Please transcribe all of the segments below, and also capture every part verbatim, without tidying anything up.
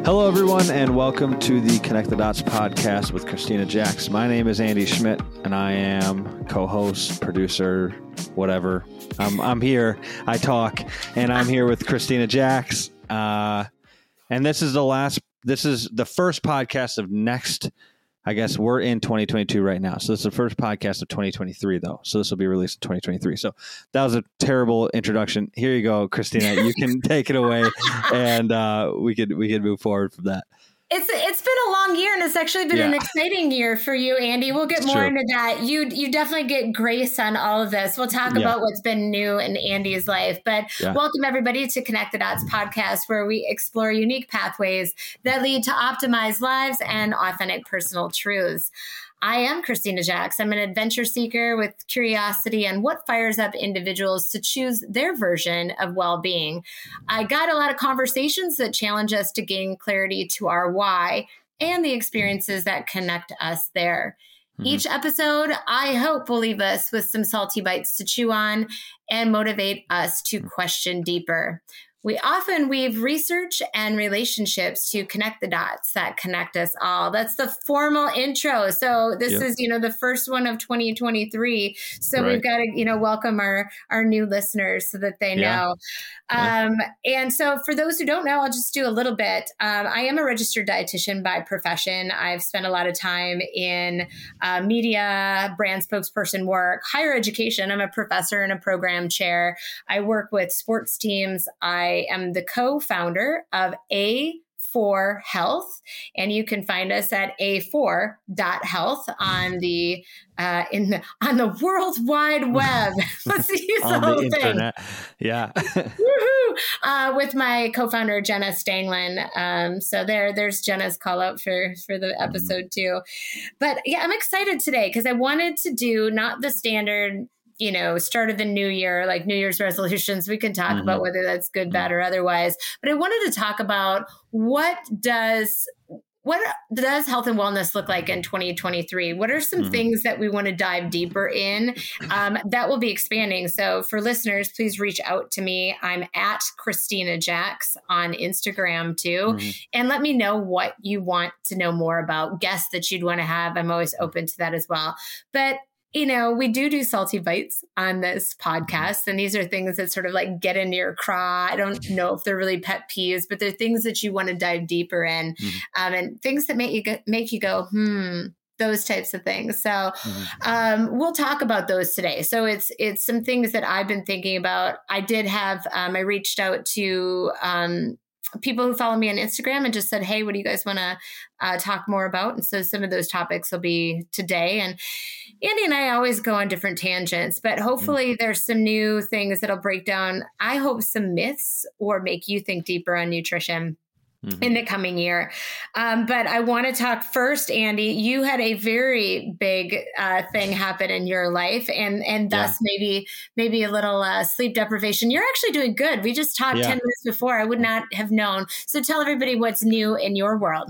Hello, everyone, and welcome to the Connect the Dots podcast with Christina Jacks. My name is Andy Schmidt, and I am co-host, producer, whatever. I'm, I'm here. I talk, and I'm here with Christina Jacks. Uh, and this is the last. This is the first podcast of next. I guess we're in twenty twenty-two right now. So this is the first podcast of twenty twenty-three, though. So this will be released in twenty twenty-three. So that was a terrible introduction. Here you go, Christina. You can take it away, and uh, we could we could move forward from that. It's it's been a long year, and it's actually been Yeah. an exciting year for you, Andy. We'll get It's more true. into that. You you definitely get grace on all of this. We'll talk Yeah. about what's been new in Andy's life. But Yeah. welcome everybody to Connect the Dots podcast, where we explore unique pathways that lead to optimized lives and authentic personal truths. I am Christina Jacks. I'm an adventure seeker with curiosity and what fires up individuals to choose their version of well-being. I guide a lot of conversations that challenge us to gain clarity to our why and the experiences that connect us there. Mhm. Each episode, I hope, will leave us with some salty bites to chew on and motivate us to question deeper. We often weave research and relationships to connect the dots that connect us all. That's the formal intro. So this Yep. is, you know, the first one of twenty twenty-three. So Right. we've got to, you know, welcome our, our new listeners so that they Yeah. know. Yeah. Um, and so for those who don't know, I'll just do a little bit. Um, I am a registered dietitian by profession. I've spent a lot of time in uh, media, brand spokesperson work, higher education. I'm a professor and a program chair. I work with sports teams. I am the co-founder of A four Health, and you can find us at a four dot health on the uh, in the on the World Wide Web. Let's use the On whole the thing. internet. Yeah. Woohoo! Uh, with my co-founder Jenna Stanglin. Um, so there, there's Jenna's call out for for the episode too. But yeah, I'm excited today because I wanted to do not the standard, you know, start of the new year, like New Year's resolutions. We can talk Mhm. about whether that's good, bad, or otherwise. But I wanted to talk about what does what does health and wellness look like in twenty twenty-three? What are some Mhm. things that we want to dive deeper in? Um, that will be expanding. So for listeners, please reach out to me. I'm at Christina Jacks on Instagram too. Mhm. And let me know what you want to know more about, guests that you'd want to have. I'm always open to that as well. But you know, we do do salty bites on this podcast, and these are things that sort of like get into your craw. I don't know if they're really pet peeves, but they're things that you want to dive deeper in, Mhm. um, and things that make you go, make you go, hmm, those types of things. So Mhm. um, we'll talk about those today. So it's it's some things that I've been thinking about. I did have um, I reached out to um, people who follow me on Instagram and just said, hey, what do you guys want to uh, talk more about? And so some of those topics will be today. And Andy and I always go on different tangents, but hopefully there's some new things that'll break down, I hope, some myths or make you think deeper on nutrition Mhm. in the coming year. Um, but I want to talk first, Andy. You had a very big uh, thing happen in your life, and and thus Yeah. maybe maybe a little uh, sleep deprivation. You're actually doing good. We just talked Yeah. ten minutes before. I would not have known. So tell everybody what's new in your world.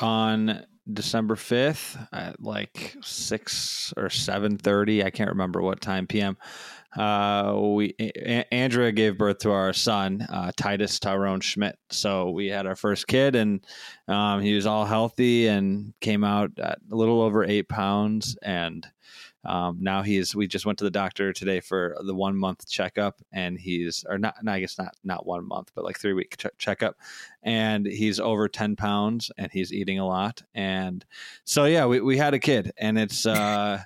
On December fifth at like six or seven thirty, I can't remember what time P M. Uh, we a- Andrea gave birth to our son, uh, Titus Tyrone Schmidt. So we had our first kid, and um, he was all healthy and came out at a little over eight pounds. And um, now he's. We just went to the doctor today for the one month checkup, and he's or not. no, I guess not not one month, but like three week ch- checkup, and he's over ten pounds, and he's eating a lot. And so yeah, we we had a kid, and it's uh,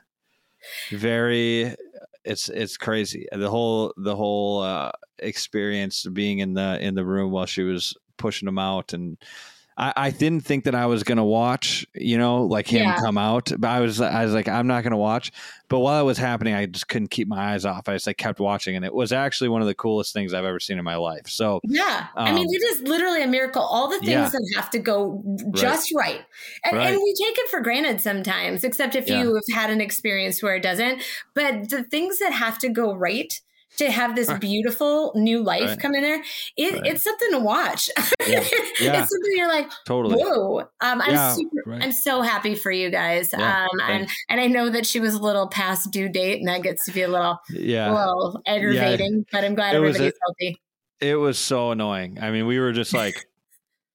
very. It's it's crazy. The whole the whole uh, experience being in the in the room while she was pushing him out, and I, I didn't think that I was gonna watch, you know, like him Yeah. come out. But I was I was like, I'm not gonna watch. But while it was happening, I just couldn't keep my eyes off. I just like kept watching, and it was actually one of the coolest things I've ever seen in my life. So Yeah. I mean, Um, it is literally a miracle. All the things yeah. that have to go just right. And, Right. and we take it for granted sometimes, except if Yeah. you have had an experience where it doesn't. But the things that have to go right to have this Right. beautiful new life Right. come in there, it, Right. it's something to watch. Yeah. Yeah. It's something you're like, totally. whoa. Um, I'm Yeah, super, right. I'm so happy for you guys. Yeah, um, and, thanks. and I know that she was a little past due date, and that gets to be a little, Yeah. a little aggravating, but I'm glad It was everybody's a- healthy. It was so annoying. I mean, we were just like,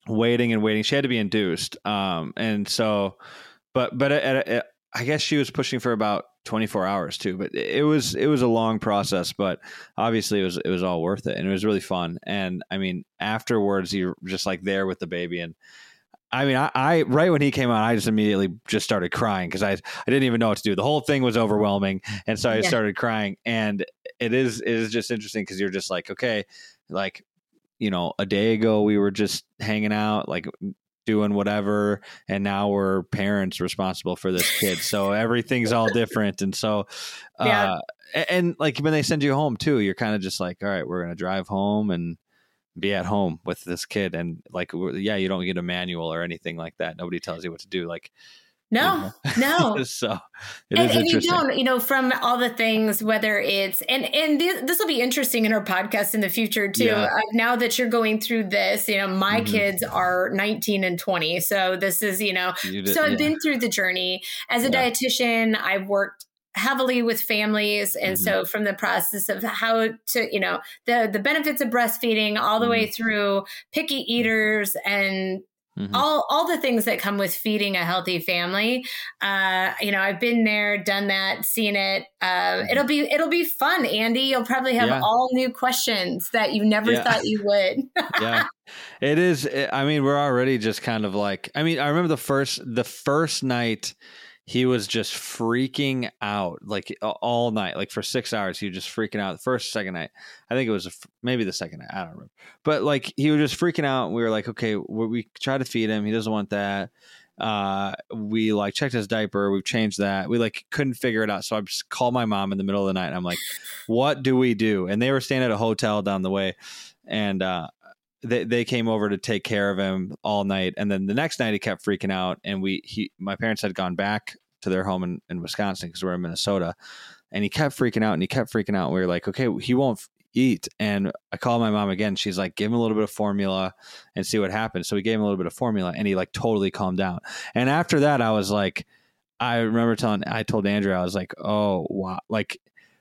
waiting and waiting. She had to be induced. Um, and so, but, but at, at, I guess she was pushing for about twenty-four hours too, but it was, it was a long process, but obviously it was, it was all worth it. And it was really fun. And I mean, afterwards you're just like there with the baby. And I mean, I, I right when he came out, I just immediately just started crying because I, I didn't even know what to do. The whole thing was overwhelming. And so I yeah. started crying. And it is, it is just interesting because you're just like, okay, like, you know, a day ago we were just hanging out, like doing whatever, and now we're parents responsible for this kid. So everything's all different. And so, uh, yeah. and, and like when they send you home too, you're kind of just like, all right, we're going to drive home and be at home with this kid. And like, yeah, you don't get a manual or anything like that. Nobody tells you what to do. Like, No, you know? no. So it and, is and you interesting. don't, you know, from all the things, whether it's, and, and this will be interesting in our podcast in the future too. Yeah. Uh, now that you're going through this, you know, my Mhm. kids are nineteen and twenty. So this is, you know, You did- so I've yeah. been through the journey as a Yeah. dietitian. I've worked heavily with families. And Mhm. so from the process of how to, you know, the, the benefits of breastfeeding all the Mhm. way through picky eaters and Mhm. all, all the things that come with feeding a healthy family. Uh, you know, I've been there, done that, seen it. Uh, Mhm. it'll be, it'll be fun, Andy. You'll probably have Yeah. all new questions that you never Yeah. thought you would. Yeah, it is. I mean, we're already just kind of like, I mean, I remember the first, the first night he was just freaking out like all night, like for six hours. He was just freaking out. The first, second night, I think it was a, maybe the second night. I don't remember, but like he was just freaking out. And we were like, okay, we, we try to feed him. He doesn't want that. Uh, we like checked his diaper. We've changed that. We like couldn't figure it out. So I just called my mom in the middle of the night and I'm like, what do we do? And they were staying at a hotel down the way. And, uh, They they came over to take care of him all night, and then the next night he kept freaking out. And we he my parents had gone back to their home in, in Wisconsin because we're in Minnesota, and he kept freaking out and he kept freaking out. And we were like, okay, he won't f- eat. And I called my mom again. She's like, give him a little bit of formula and see what happens. So we gave him a little bit of formula, and he like totally calmed down. And after that, I was like, I remember telling I told Andrew, I was like, oh wow, like.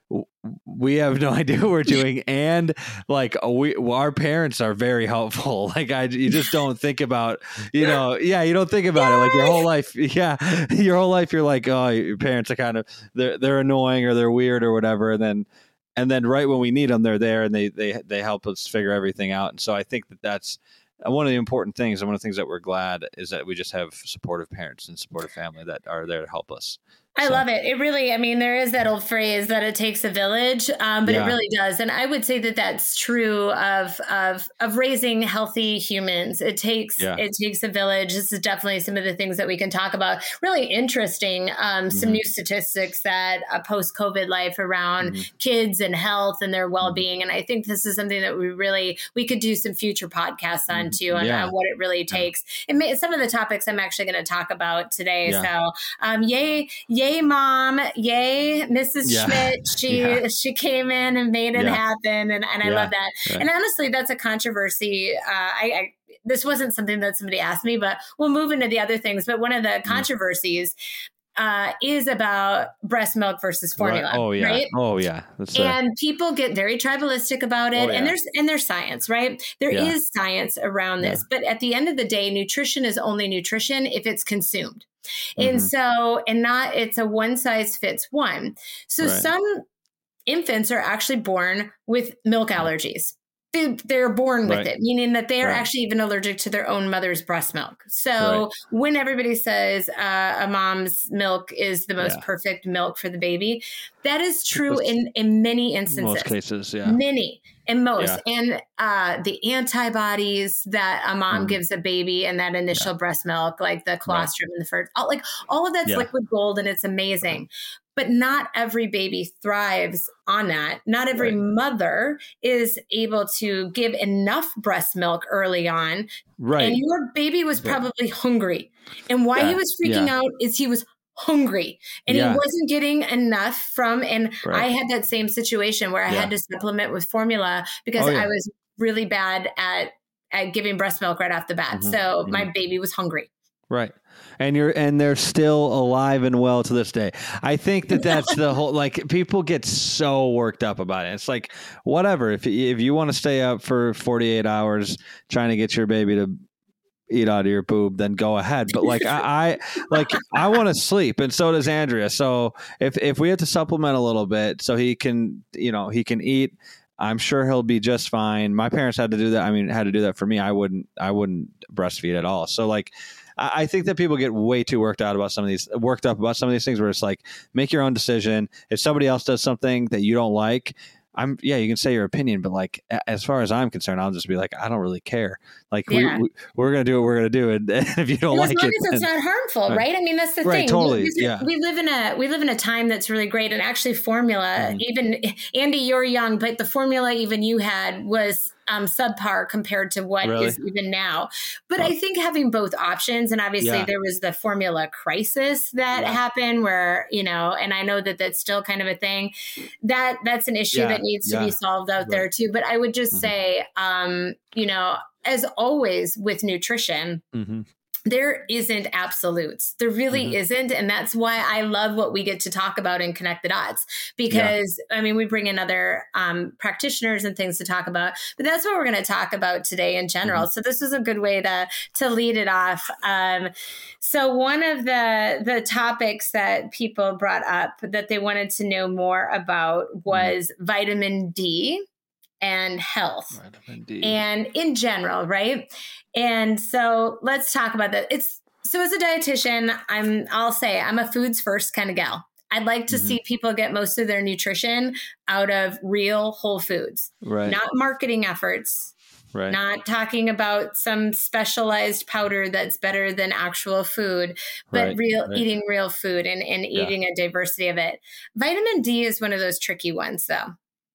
We have no idea what we're doing, and like we, our parents are very helpful. Like I, you just don't think about, you know, yeah, you don't think about Yay! It. Like your whole life, yeah, your whole life, you're like, oh, your parents are kind of they're they're annoying or they're weird or whatever, and then and then right when we need them, they're there and they they they help us figure everything out. And so I think that that's one of the important things, and one of the things that we're glad is that we just have supportive parents and supportive family that are there to help us. I So. love it. It really, I mean, there is that old phrase that it takes a village, um, but Yeah. it really does. And I would say that that's true of, of, of raising healthy humans. It takes, Yeah. it takes a village. This is definitely some of the things that we can talk about. Really interesting. Um, some Mhm. new statistics that a post-COVID life around Mhm. kids and health and their well-being. And I think this is something that we really, we could do some future podcasts on too, on, Yeah. on what it really takes. And may, some of the topics I'm actually going to talk about today. Yeah. So, um, yay, yay. Yay, mom! Yay, Missus Yeah. Schmidt! She Yeah. she came in and made it Yeah. happen, and, and I Yeah. love that. Yeah. And honestly, that's a controversy. Uh, I, I this wasn't something that somebody asked me, but we'll move into the other things. But one of the controversies uh, is about breast milk versus formula. Right. Oh yeah. Right? Oh yeah. That's a, And people get very tribalistic about it. Oh, yeah. And there's and there's science, right? There Yeah. is science around Yeah. this. But at the end of the day, nutrition is only nutrition if it's consumed. And Mhm. so, and not, it's a one size fits one. So Right. some infants are actually born with milk allergies. They, they're born with Right. it, meaning that they are Right. actually even allergic to their own mother's breast milk. So Right. when everybody says uh, a mom's milk is the most Yeah. perfect milk for the baby, that is true Most- in, in many instances. most cases, yeah. Many and most. Yeah. And uh, the antibodies that a mom Mhm. gives a baby and that initial breast milk, like the colostrum and the first, all, like all of that's Yeah. liquid gold and it's amazing. But not every baby thrives on that. Not every Right. mother is able to give enough breast milk early on. Right. And your baby was Right. probably hungry. And why Yeah. he was freaking Yeah. out is he was hungry and Yeah. he wasn't getting enough from, and Right. I had that same situation where I Yeah. had to supplement with formula because Oh, yeah. I was really bad at, at giving breast milk right off the bat. Mhm. So Mhm. my baby was hungry. Right. And you're, and they're still alive and well to this day. I think that that's the whole, like people get so worked up about it. It's like, whatever, if, if you want to stay up for forty-eight hours trying to get your baby to eat out of your boob, then go ahead. But like I, I like I want to sleep, and so does Andrea. So if if we have to supplement a little bit, so he can, you know, he can eat, I'm sure he'll be just fine. My parents had to do that. I mean, had to do that for me. I wouldn't, I wouldn't breastfeed at all. So like, I, I think that people get way too worked out about some of these, worked up about some of these things where it's like, make your own decision. If somebody else does something that you don't like, I'm, yeah, you can say your opinion, but like, as far as I'm concerned, I'll just be like, I don't really care. Like Yeah. we, we, we're going to do what we're going to do. And if you don't well, like as long it, as it's then, not harmful, right? I mean, that's the right, thing. totally. We, yeah. we live in a, we live in a time that's really great. And actually formula, mm-hmm. even Andy, you're young, but the formula even you had was um, subpar compared to what really? is even now. But oh. I think having both options, and obviously Yeah. there was the formula crisis that yeah. happened where, you know, and I know that that's still kind of a thing that that's an issue yeah. that needs yeah. to be solved out right. there too. But I would just mm-hmm. say, um, you know, as always with nutrition, mm-hmm. there isn't absolutes. There really mm-hmm. isn't. And that's why I love what we get to talk about in Connect the Dots, because yeah. I mean, we bring in other um, practitioners and things to talk about, but that's what we're going to talk about today in general. Mm-hmm. So this is a good way to, to lead it off. Um, so one of the, the topics that people brought up that they wanted to know more about was mm-hmm. vitamin D and health and in general, right? And so let's talk about that. It's so as a dietitian, I'm I'll say I'm a foods first kind of gal. I'd like to mm-hmm. see people get most of their nutrition out of real whole foods, right? Not marketing efforts, right? Not talking about some specialized powder that's better than actual food, but right. real right. eating real food and, and yeah. eating a diversity of it. Vitamin D is one of those tricky ones, though.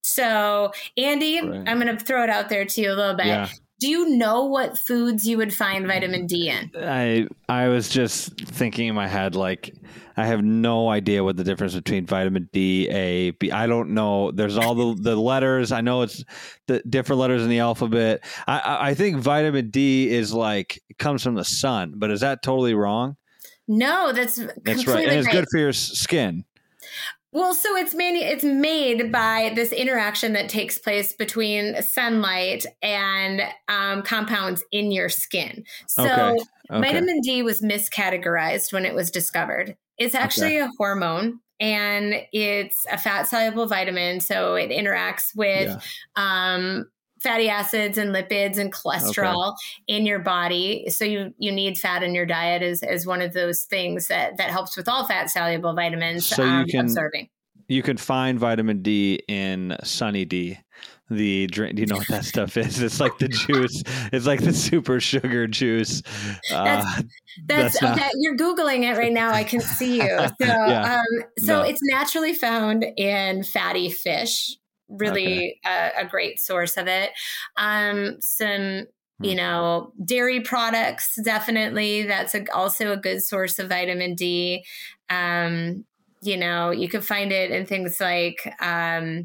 So, Andy, right. I'm going to throw it out there to you a little bit. Yeah. Do you know what foods you would find vitamin D in? I I was just thinking in my head, like, I have no idea what the difference between vitamin D, A, B. I don't know. There's all the, the letters. I know it's the different letters in the alphabet. I, I think vitamin D is like, it comes from the sun, but is that totally wrong? No, that's That's right. And it's right. good for your skin. Well, so it's made, it's made by this interaction that takes place between sunlight and um, compounds in your skin. So okay. Okay. vitamin D was miscategorized when it was discovered. It's actually okay. a hormone and it's a fat soluble vitamin. So it interacts with yeah. um, fatty acids and lipids and cholesterol okay. in your body. So you, you need fat in your diet as, as one of those things that, that helps with all fat soluble vitamins. So um, you can, observing. You can find vitamin D in Sunny D. The drink, do you know what that stuff is? It's like the juice. It's like the super sugar juice. That's, uh, that's, that's not... okay. You're Googling it right now. I can see you. So, yeah. um, so no. It's naturally found in fatty fish. Really okay. a, a great source of it. Um, some, you know, dairy products, definitely. That's a, also a good source of vitamin D. Um, you know, you can find it in things like um,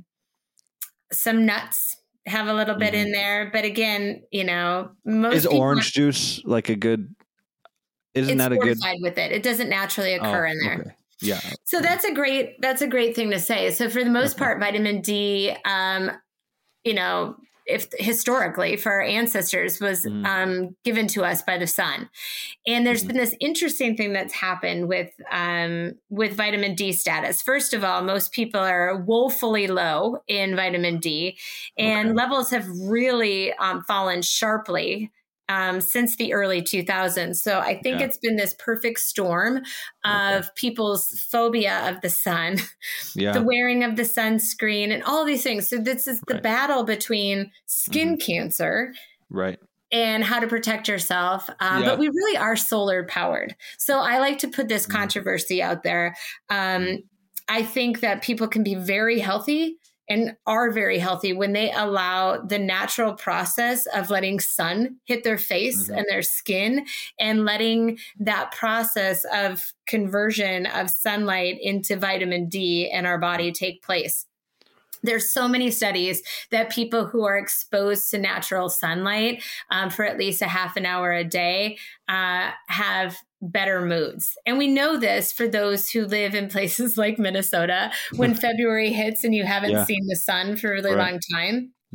some nuts have a little bit mm-hmm. in there. But again, you know, most is orange are, juice like a good, isn't that a good? It's fortified with it. It doesn't naturally occur oh, in there. Okay. Yeah. So that's a great, that's a great thing to say. So for the most part, vitamin D, um, you know, if historically for our ancestors was mm. um, given to us by the sun. And there's mm. been this interesting thing that's happened with, um, with vitamin D status. First of all, most people are woefully low in vitamin D and okay. levels have really um, fallen sharply Um, since the early two thousands. So I think yeah. it's been this perfect storm of okay. people's phobia of the sun, yeah. the wearing of the sunscreen and all these things. So this is the right. battle between skin mm-hmm. cancer right. and how to protect yourself. Um, yeah. But we really are solar powered. So I like to put this mm-hmm. controversy out there. Um, I think that people can be very healthy and are very healthy when they allow the natural process of letting sun hit their face mm-hmm. and their skin and letting that process of conversion of sunlight into vitamin D in our body take place. There's so many studies that people who are exposed to natural sunlight um, for at least a half an hour a day uh, have better moods. And we know this for those who live in places like Minnesota when February hits and you haven't yeah. seen the sun for a really right. long time.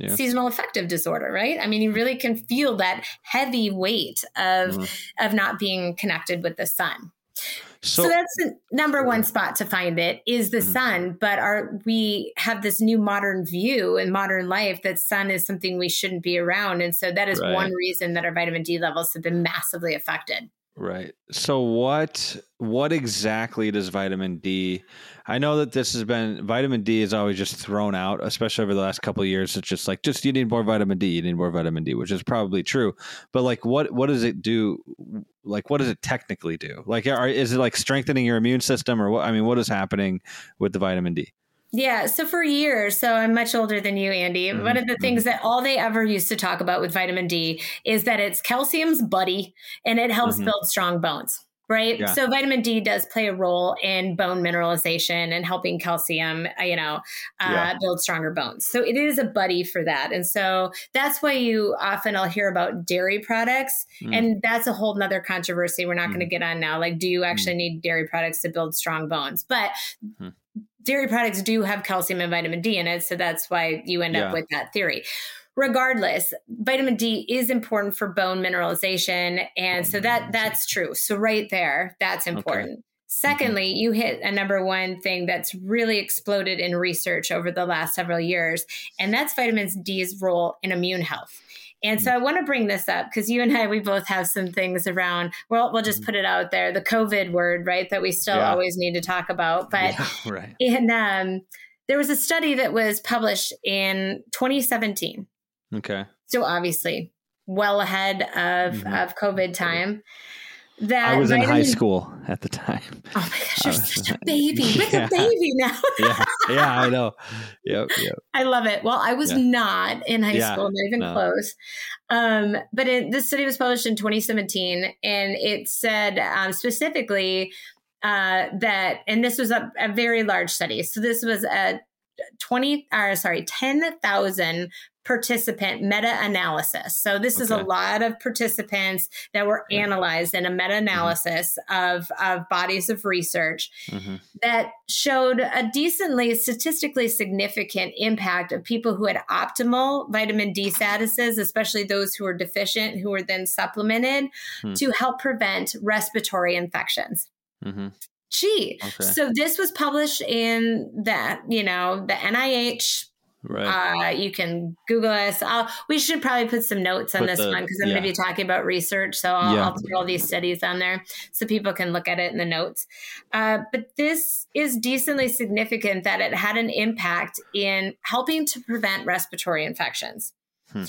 Yeah. seasonal affective disorder, right? I mean, you really can feel that heavy weight of, mm-hmm. of not being connected with the sun. So, so that's the number one spot to find it is the mm-hmm. sun. But our we have this new modern view in modern life that sun is something we shouldn't be around. And so that is right. one reason that our vitamin D levels have been massively affected. Right. So what what exactly does vitamin D? I know that this has been vitamin D is always just thrown out, especially over the last couple of years. It's just like just you need more vitamin D, you need more vitamin D, which is probably true. But like, what what does it do? Like, what does it technically do? Like, are, is it like strengthening your immune system, or what? I mean, what is happening with the vitamin D? Yeah. So for years, so I'm much older than you, Andy. Mm-hmm. One of the things that all they ever used to talk about with vitamin D is that it's calcium's buddy and it helps mm-hmm. build strong bones, right? Yeah. So vitamin D does play a role in bone mineralization and helping calcium, you know, uh, yeah. build stronger bones. So it is a buddy for that. And so that's why you often I'll hear about dairy products. Mm. And that's a whole nother controversy we're not mm. going to get on now. Like, do you actually mm. need dairy products to build strong bones? But mm. dairy products do have calcium and vitamin D in it. So that's why you end yeah. up with that theory. Regardless, vitamin D is important for bone mineralization. And so that that's true. So right there, that's important. Okay. Secondly, mm-hmm. you hit a number one thing that's really exploded in research over the last several years, and that's vitamin D's role in immune health. And so I want to bring this up because you and I, we both have some things around, well, we'll just put it out there, the COVID word, right, that we still yeah. always need to talk about. But yeah, right. in, um, there was a study that was published in twenty seventeen. Okay. So obviously well ahead of, mm-hmm. of COVID time. That I was in high school at the time. Oh my gosh, you're such a baby with yeah. a baby now. yeah, yeah, I know. Yep, yep. I love it. Well, I was yeah. not in high yeah, school, not even no. close. Um, but it, this study was published in twenty seventeen, and it said um, specifically uh, that, and this was a, a very large study. So this was a twenty, or sorry, ten thousand participant meta-analysis. So this okay. is a lot of participants that were yeah. analyzed in a meta-analysis mm-hmm. of, of bodies of research mm-hmm. that showed a decently statistically significant impact of people who had optimal vitamin D statuses, especially those who were deficient, who were then supplemented mm-hmm. to help prevent respiratory infections. Mm-hmm. Gee, okay. So this was published in that, you know, the N I H. Right. Uh, you can Google us. I'll, we should probably put some notes on put this the, one because I'm yeah. going to be talking about research. So I'll, yeah. I'll put all these studies on there so people can look at it in the notes. Uh, but this is decently significant that it had an impact in helping to prevent respiratory infections. Hmm.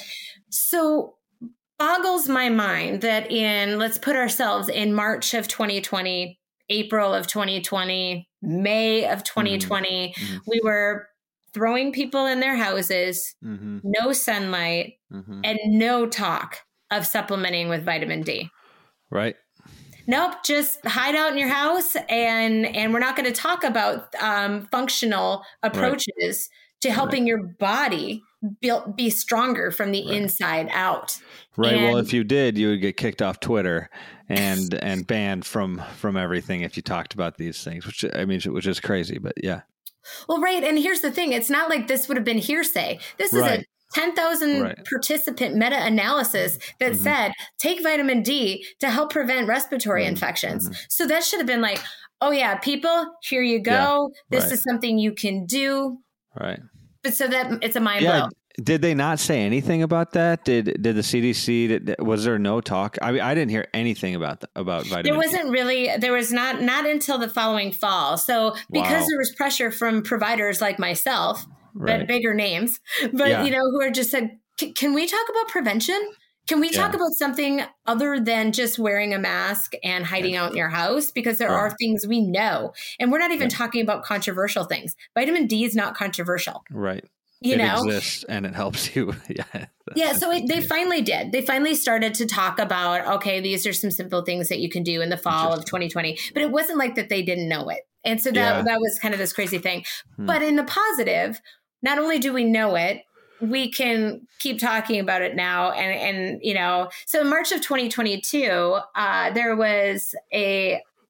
So boggles my mind that in, let's put ourselves in March of twenty twenty, April of twenty twenty, May of twenty twenty, mm-hmm. we were throwing people in their houses, mm-hmm. no sunlight, mm-hmm. and no talk of supplementing with vitamin D. Right. Nope. Just hide out in your house. And, and we're not going to talk about um, functional approaches right. to helping right. your body build, be stronger from the right. inside out. Right. And, well, if you did, you would get kicked off Twitter and, and banned from, from everything if you talked about these things, which I mean, which is crazy, but yeah. Well, right. And here's the thing. It's not like this would have been hearsay. This is right. a ten thousand right. participant meta-analysis that mm-hmm. said, take vitamin D to help prevent respiratory mm-hmm. infections. Mm-hmm. So that should have been like, oh yeah, people, here you go. Yeah. This right. is something you can do. Right. But so that it's a mind yeah. blow. Did they not say anything about that? Did did the C D C? Did, was there no talk? I mean, I didn't hear anything about the, about vitamin D. There wasn't really. There was not not until the following fall. So because wow. there was pressure from providers like myself, right. but bigger names, but yeah. you know, who are just said, can we talk about prevention? Can we talk yeah. about something other than just wearing a mask and hiding yeah. out in your house? Because there right. are things we know, and we're not even right. talking about controversial things. Vitamin D is not controversial, right? You it know, exists and it helps you. yeah. Yeah. So it, they finally did. They finally started to talk about, okay, these are some simple things that you can do in the fall of twenty twenty. But it wasn't like that they didn't know it. And so that, yeah. that was kind of this crazy thing. Hmm. But in the positive, not only do we know it, we can keep talking about it now. And, and you know, so in March of twenty twenty-two, uh, there was a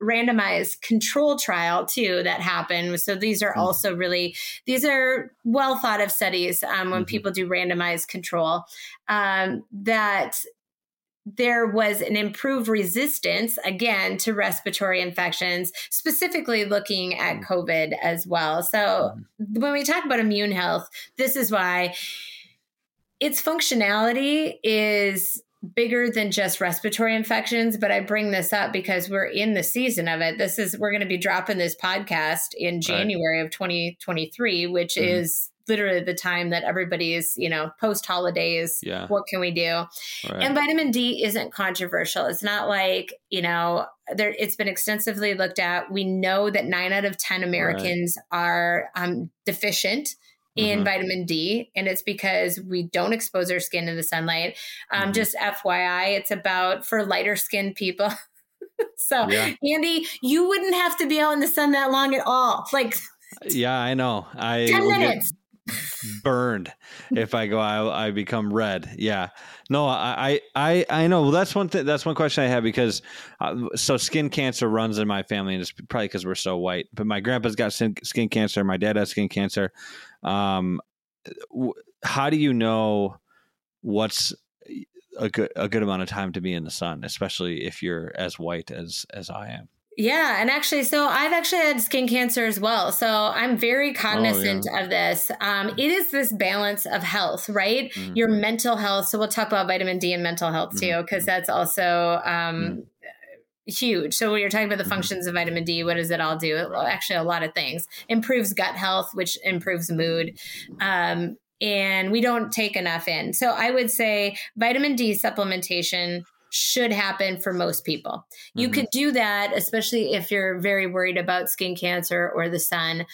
randomized control trial too that happened. So these are also really, these are well thought of studies um, when mm-hmm. people do randomized control, um, that there was an improved resistance, again, to respiratory infections, specifically looking at COVID as well. So mm-hmm. when we talk about immune health, this is why its functionality is bigger than just respiratory infections. But I bring this up because we're in the season of it. This is, we're going to be dropping this podcast in January right. of twenty twenty-three, which mm-hmm. is literally the time that everybody is, you know, post holidays. Yeah. What can we do? Right. And vitamin D isn't controversial. It's not like, you know, there, it's been extensively looked at. We know that nine out of ten Americans right. are um, deficient in mm-hmm. vitamin D, and it's because we don't expose our skin to the sunlight. Um, mm-hmm. Just F Y I, it's about for lighter skinned people. So yeah. Andy, you wouldn't have to be out in the sun that long at all. Like, yeah, I know. I ten minutes. Burned if I go I, I become red. Yeah, no, I I I know. Well, that's one thing. That's one question I have because uh, so skin cancer runs in my family, and it's probably because we're so white. But my grandpa's got skin, skin cancer. My dad has skin cancer. Um, w- how do you know what's a good a good amount of time to be in the sun, especially if you're as white as as I am? Yeah. And actually, so I've actually had skin cancer as well. So I'm very cognizant oh, yeah. of this. Um, it is this balance of health, right? Mm-hmm. Your mental health. So we'll talk about vitamin D and mental health too, because mm-hmm. that's also um, mm-hmm. huge. So when you're talking about the mm-hmm. functions of vitamin D, what does it all do? Well, actually, a lot of things. Improves gut health, which improves mood. Um, and we don't take enough in. So I would say vitamin D supplementation should happen for most people. You mm-hmm. could do that, especially if you're very worried about skin cancer or the sun.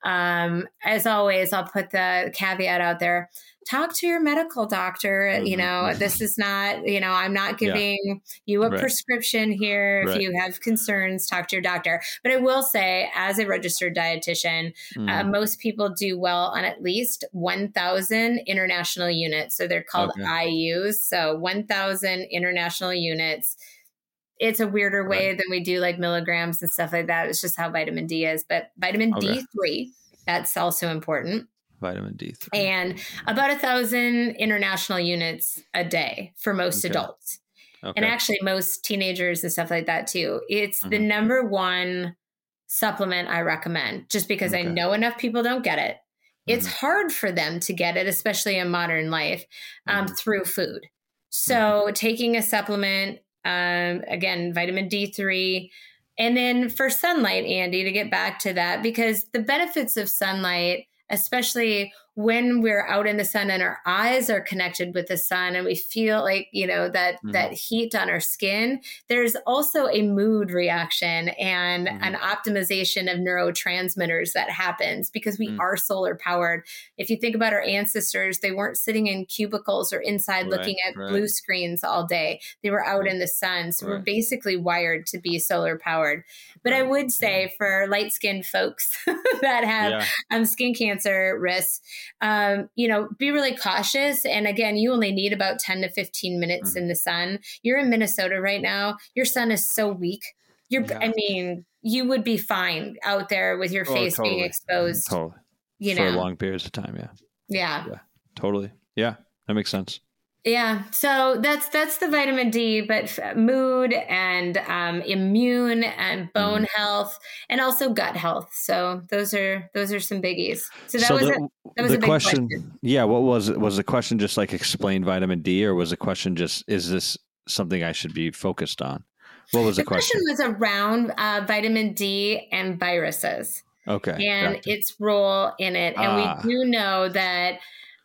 Um, as always, I'll put the caveat out there. Talk to your medical doctor. Mm-hmm. You know, this is not, you know, I'm not giving yeah. you a right. prescription here. If right. you have concerns, talk to your doctor. But I will say, as a registered dietitian, mm-hmm. uh, most people do well on at least one thousand international units. So they're called okay. I U's. So one thousand international units. It's a weirder way right. than we do like milligrams and stuff like that. It's just how vitamin D is. But vitamin okay. D three, that's also important. Vitamin D three. And about a thousand international units a day for most okay. adults. Okay. And actually most teenagers and stuff like that too. It's mm-hmm. the number one supplement I recommend just because okay. I know enough people don't get it. It's mm-hmm. hard for them to get it, especially in modern life, um, mm-hmm. through food. So mm-hmm. taking a supplement, um, again, vitamin D three, and then for sunlight, Andy, to get back to that, because the benefits of sunlight, especially when we're out in the sun and our eyes are connected with the sun and we feel like, you know, that, mm-hmm. that heat on our skin, there's also a mood reaction and mm-hmm. an optimization of neurotransmitters that happens because we mm-hmm. are solar powered. If you think about our ancestors, they weren't sitting in cubicles or inside right, looking at right. blue screens all day. They were out right. in the sun. So right. we're basically wired to be solar powered. But right. I would say yeah. for light skinned folks that have yeah. um, skin cancer risks, Um, you know, be really cautious. And again, you only need about ten to fifteen minutes mm-hmm. in the sun. You're in Minnesota right now. Your sun is so weak. You're, yeah. I mean, you would be fine out there with your oh, face totally. being exposed. Totally. You For know, long periods of time. Yeah. Yeah. Yeah. Totally. Yeah. That makes sense. Yeah. So that's, that's the vitamin D, but mood and um, immune and bone mm. health and also gut health. So those are, those are some biggies. So that so was, the, a, that was the a big question, question. Yeah. What was it? Was the question just like explain vitamin D, or was the question just, is this something I should be focused on? What was the, the question? The question was around uh, vitamin D and viruses. Okay. And gotcha. its role in it. And ah. we do know that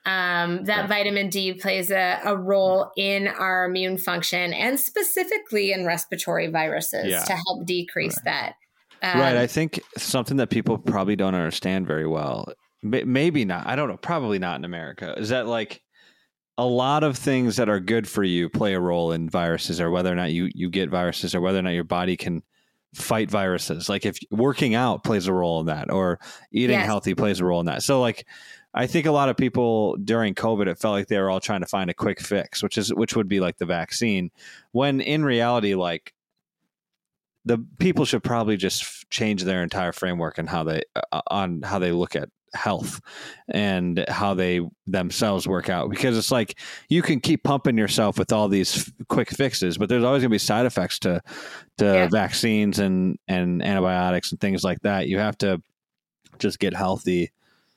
Um, that right. vitamin D plays a, a role in our immune function and specifically in respiratory viruses yeah. to help decrease right. that. Um, right. I think something that people probably don't understand very well, maybe not, I don't know, probably not in America, is that like a lot of things that are good for you play a role in viruses, or whether or not you, you get viruses, or whether or not your body can fight viruses. Like if working out plays a role in that, or eating yes. healthy plays a role in that. So like, I think a lot of people during COVID, it felt like they were all trying to find a quick fix, which is, which would be like the vaccine, when in reality, like the people should probably just f- change their entire framework and how they uh, on how they look at health and how they themselves work out, because it's like you can keep pumping yourself with all these f- quick fixes, but there's always going to be side effects to to Yeah. vaccines and and antibiotics and things like that. You have to just get healthy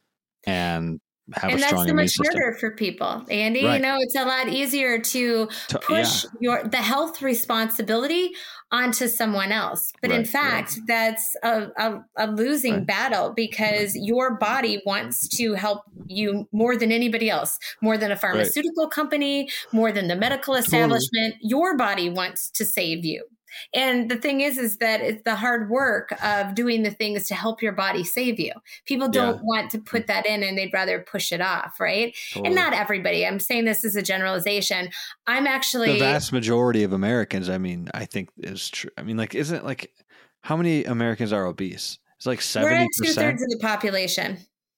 and have and a that's strong so immune much system. harder for people, Andy. Right. You know, it's a lot easier to To- push yeah. your the health responsibility onto someone else. But in Right, fact, right. that's a, a, a losing Right. battle, because your body wants to help you more than anybody else, more than a pharmaceutical company, more than the medical establishment. Your body wants to save you. And the thing is, is that it's the hard work of doing the things to help your body save you. People don't Yeah. want to put that in, and they'd rather push it off, right? Totally. And not everybody. I'm saying this as a generalization. I'm actually The vast majority of Americans, I mean, I think is true. I mean, like, isn't like how many Americans are obese? It's like we're seventy at two percent. thirds of the population.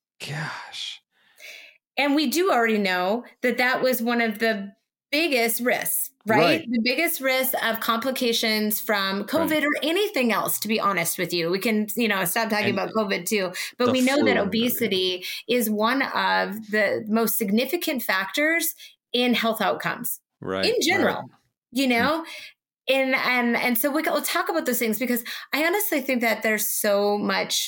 Gosh. And we do already know that that was one of the biggest risks, right? Right. The biggest risk of complications from COVID Right. or anything else, to be honest with you. We can, you know, stop talking And about COVID too, but the we know flu that and everything. obesity is one of the most significant factors in health outcomes Right. in general, Right. you know? And, and, and so we can, we'll talk about those things, because I honestly think that there's so much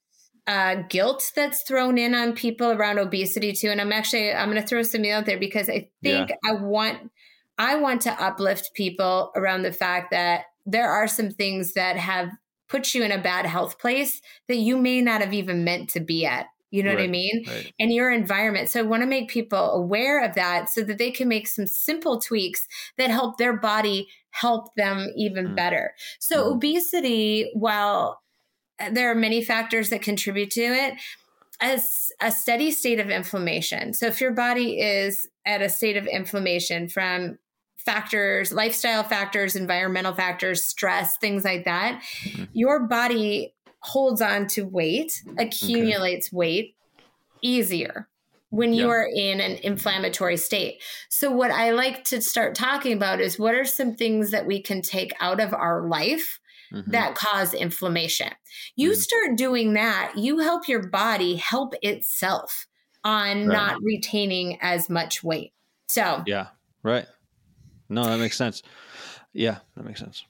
uh, guilt that's thrown in on people around obesity too. And I'm actually, I'm going to throw something out there, because I think Yeah. I want, I want to uplift people around the fact that there are some things that have put you in a bad health place that you may not have even meant to be at. You know what I Right. mean? Right. And your environment. So I want to make people aware of that so that they can make some simple tweaks that help their body help them even Mm. better. So Mhm. obesity, while there are many factors that contribute to it, as a steady state of inflammation. So if your body is at a state of inflammation from factors, lifestyle factors, environmental factors, stress, things like that, Mhm. your body holds on to weight, accumulates weight easier when you Yeah. are in an inflammatory state. So what I like to start talking about is, what are some things that we can take out of our life Mhm. that cause inflammation? You Mhm. start doing that, you help your body help itself on Right. not retaining as much weight. So, Yeah. Right. No, that makes sense. Yeah, that makes sense.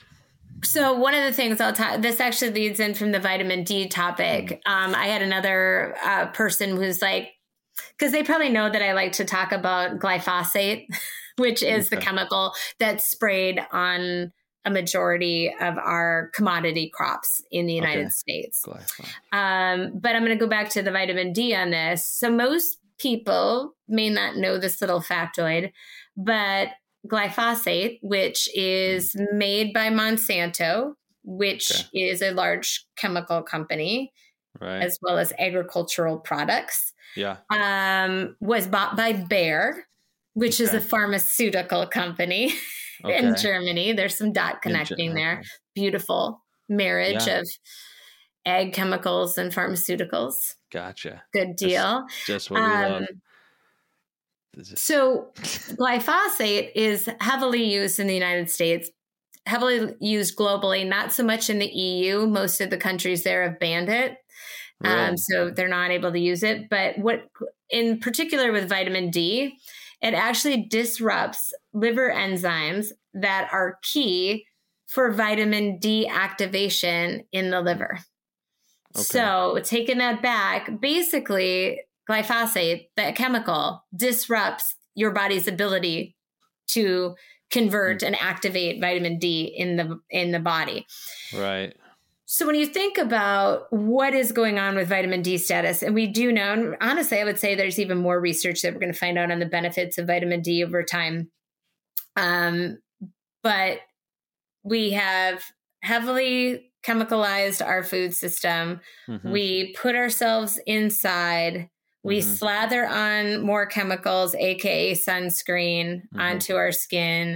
so one of the things I'll talk, this actually leads in from the vitamin D topic. Um, I had another uh, person who's like, because they probably know that I like to talk about glyphosate, which is the Okay. chemical that's sprayed on a majority of our commodity crops in the United Okay. States. Glyphosate. Um, but I'm going to go back to the vitamin D on this. So most people may not know this little factoid, but glyphosate, which is made by Monsanto, which Okay. is a large chemical company, Right. as well as agricultural products, Yeah. um, was bought by Bayer, which is Okay. a pharmaceutical company Okay. in Germany. There's some dot In Ge- connecting there. okay. Beautiful marriage Yeah. of ag chemicals and pharmaceuticals. Gotcha. Good Just, deal. just what we Um, love. This is- so glyphosate is heavily used in the United States, heavily used globally, not so much in the E U. Most of the countries there have banned it. Um, Really? so they're not able to use it. But what, in particular with vitamin D, it actually disrupts liver enzymes that are key for vitamin D activation in the liver. Okay. So taking that back, basically glyphosate, that chemical, disrupts your body's ability to convert Mm. and activate vitamin D in the in the body. Right. So when you think about what is going on with vitamin D status, and we do know, and honestly, I would say there's even more research that we're going to find out on the benefits of vitamin D over time. Um, but we have heavily chemicalized our food system. Mhm. We put ourselves inside. We Mhm. slather on more chemicals, A K A sunscreen, Mhm. onto our skin.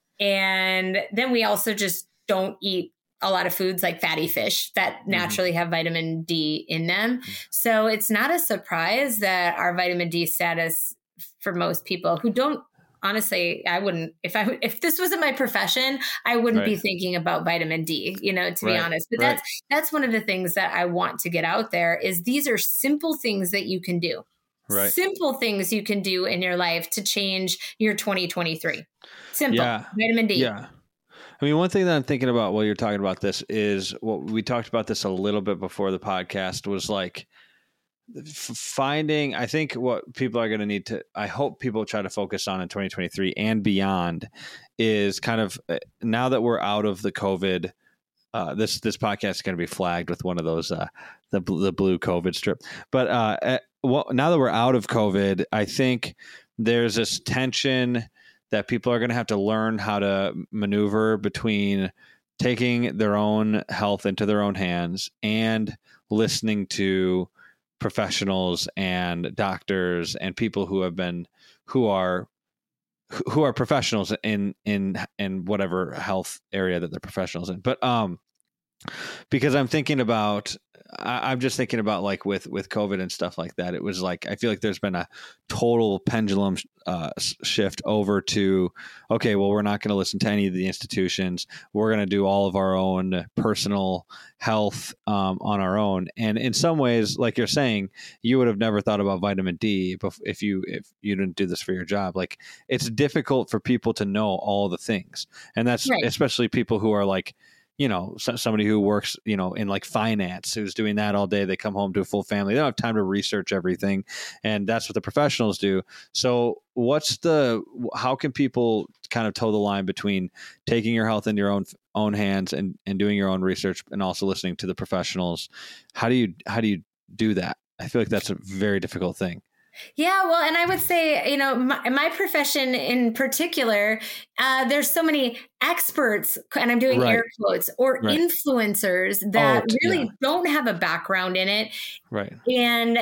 And then we also just don't eat a lot of foods like fatty fish that naturally have vitamin D in them. So it's not a surprise that our vitamin D status for most people who don't honestly, I wouldn't, if I, if this wasn't my profession, I wouldn't Right. be thinking about vitamin D, you know, to Right. be honest. But Right. that's, that's one of the things that I want to get out there is these are simple things that you can do. Right. Simple things you can do in your life to change your twenty twenty-three. Simple. Yeah. Vitamin D. Yeah. I mean, one thing that I'm thinking about while you're talking about this is what we talked about this a little bit before the podcast was like f- finding, I think what people are going to need to, I hope people try to focus on in twenty twenty-three and beyond is kind of uh, now that we're out of the COVID, uh, this, this podcast is going to be flagged with one of those, uh, the, bl- the blue COVID strip. But uh, uh, well, now that we're out of COVID, I think there's this tension that people are going to have to learn how to maneuver between taking their own health into their own hands and listening to professionals and doctors and people who have been, who are, who are professionals in, in, in whatever health area that they're professionals in. But, um, because I'm thinking about, I, I'm just thinking about like with, with COVID and stuff like that. It was like, I feel like there's been a total pendulum uh, shift over to, okay, well, we're not going to listen to any of the institutions. We're going to do all of our own personal health um, on our own. And in some ways, like you're saying, you would have never thought about vitamin D if you, if you didn't do this for your job. Like it's difficult for people to know all the things. And that's Right. especially people who are like, you know, somebody who works, you know, in like finance, who's doing that all day. They come home to a full family. They don't have time to research everything. And that's what the professionals do. So what's the, how can people kind of toe the line between taking your health in your own, own hands and, and doing your own research and also listening to the professionals? How do you, how do you do that? I feel like that's a very difficult thing. Yeah, well, and I would say, you know, my, my profession in particular, uh, there's so many experts, and I'm doing Right. air quotes, or Right. influencers that Oh, t- really yeah. don't have a background in it. Right. And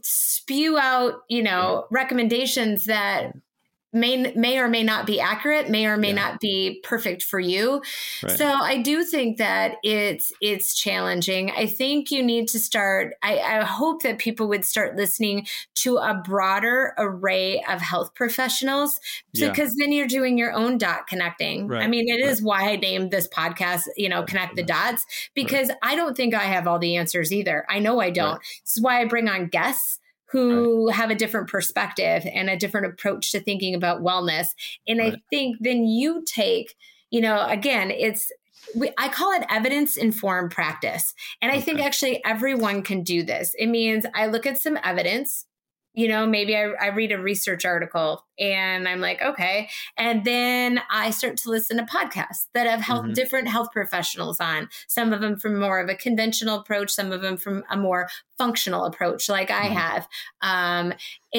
spew out, you know, recommendations that may may or may not be accurate, may or may Yeah. not be perfect for you. Right. So I do think that it's it's challenging. I think you need to start, I, I hope that people would start listening to a broader array of health professionals Yeah. because then you're doing your own dot connecting. Right. I mean, it Right. is why I named this podcast, you know, Connect the Dots, because I don't think I have all the answers either. I know I don't. Right. This is why I bring on guests who have a different perspective and a different approach to thinking about wellness. And Right. I think then you take, you know, again, it's, we, I call it evidence informed practice. And I think Okay. actually everyone can do this. It means I look at some evidence, you know, maybe I, I read a research article and I'm like, okay. And then I start to listen to podcasts that have health, Mhm. different health professionals on, some of them from more of a conventional approach, some of them from a more functional approach like I Mhm. have. Um,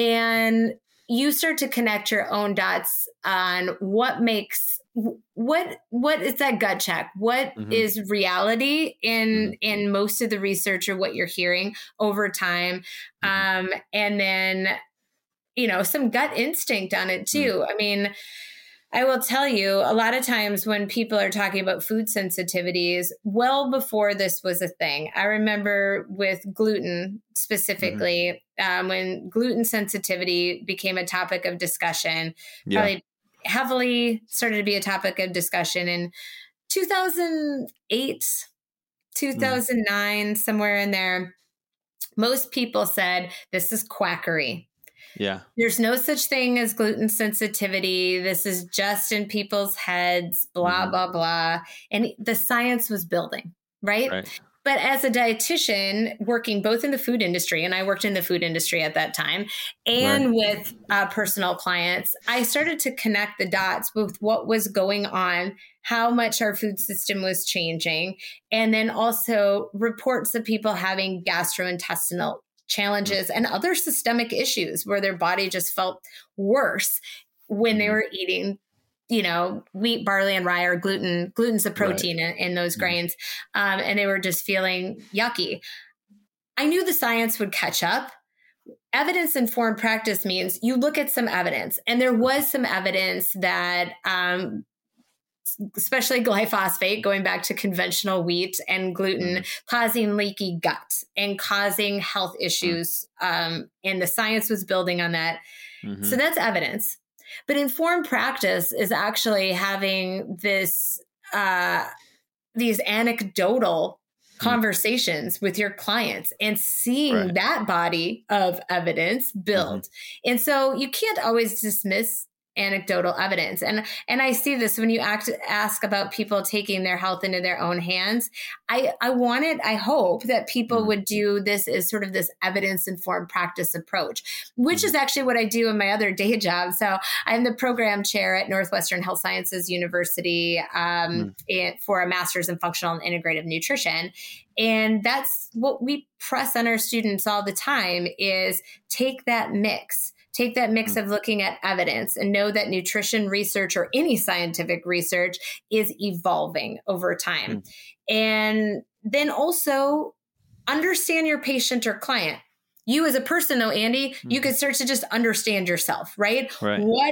and you start to connect your own dots on what makes what what is that gut check, what Mhm. is reality in Mhm. in most of the research or what you're hearing over time, Mhm. um and then you know some gut instinct on it too. I mean, I will tell you, a lot of times when people are talking about food sensitivities, well before this was a thing, I remember with gluten specifically, um, when gluten sensitivity became a topic of discussion, Yeah. probably heavily started to be a topic of discussion in two thousand eight, two thousand nine, somewhere in there. Most people said, this is quackery. Yeah. There's no such thing as gluten sensitivity. This is just in people's heads, blah, Mhm. blah, blah. And the science was building, right? Right. But as a dietitian working both in the food industry, and I worked in the food industry at that time, and Right. with uh, personal clients, I started to connect the dots with what was going on, how much our food system was changing, and then also reports of people having gastrointestinal challenges and other systemic issues where their body just felt worse when they Mhm. were eating, you know, wheat, barley, and rye, or gluten. Gluten's a protein in, in those Mhm. grains. Um, and they were just feeling yucky. I knew the science would catch up. Evidence informed practice means you look at some evidence, and there was some evidence that, um, especially glyphosate, going back to conventional wheat and gluten, Mhm. causing leaky gut and causing health issues. Um, and the science was building on that. Mhm. So that's evidence. But informed practice is actually having this, uh, these anecdotal conversations with your clients and seeing Right. that body of evidence build. Mm-hmm. And so you can't always dismiss anecdotal evidence. And and I see this when you act, ask about people taking their health into their own hands. I, I wanted, I hope that people mm-hmm. would do this as sort of this evidence-informed practice approach, which mm-hmm. is actually what I do in my other day job. So I'm the program chair at Northwestern Health Sciences University um, mm-hmm. for a master's in functional and integrative nutrition. And that's what we press on our students all the time is take that mix. Take that mix of looking at evidence and know that nutrition research or any scientific research is evolving over time. Mm. And then also understand your patient or client. You as a person though, Andy, mm. you could start to just understand yourself, right? Right. What